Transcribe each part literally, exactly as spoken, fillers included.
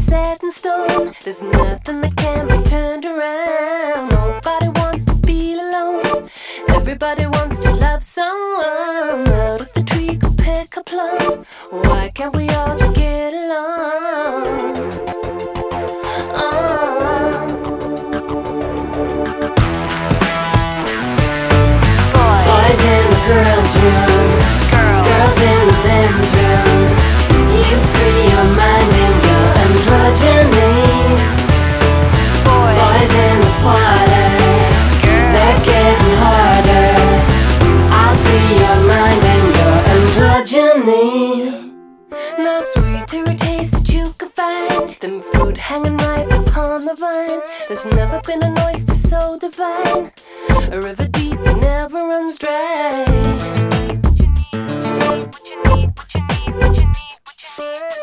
set in stone. There's nothing that can be turned around. Nobody wants to feel alone. Everybody wants to love someone. Out of the tree go pick a plum. Why can't we all just get along? Oh. Boys in the girls' room, girls in the men's room. You free your mind and your androgyny. Boys in the party, they're getting harder. I'll free your mind and your androgyny. No sweeter a taste that you can find than fruit hanging ripe upon the vine. There's never been an oyster so divine, a river deep that never runs dry. What you need, what you need, what you need, what you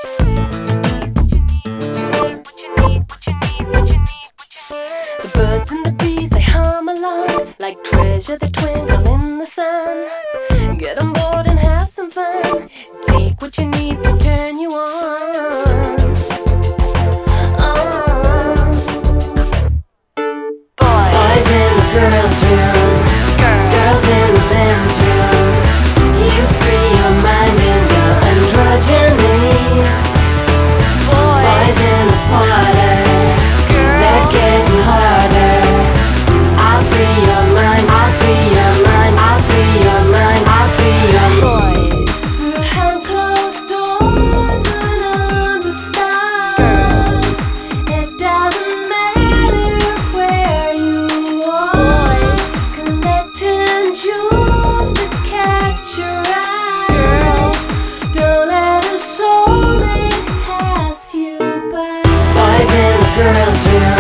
need, what you need, what you need. The birds and the bees, they hum along like treasure that twinkle in the sun. Get on board and have some fun. Take what you need to turn you on. Oh. Boys in the girls' room, girls in the men's room. You free your mind and your androgyny. Boys in the party, they're getting harder. I'll free your mind, I'll free your mind, I'll free your mind, I'll free your boys. Behind closed doors and under stars, it doesn't matter where you are. Collecting jewels that catch your eyes. Don't let a soulmate pass you by. Boys in the girls' room,